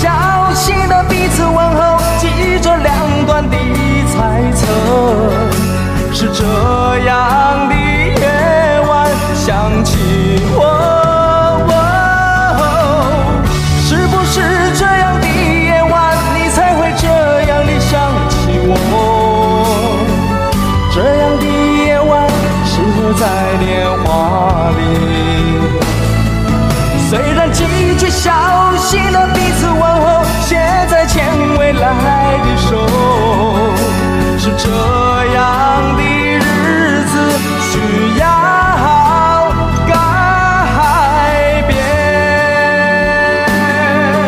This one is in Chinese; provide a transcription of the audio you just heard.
小心的彼此问候，记着两端的猜测。是这样的夜晚想起我，是不是这样的夜晚你才会这样的想起我？这样的夜晚适合在电话里，虽然几句小心的彼此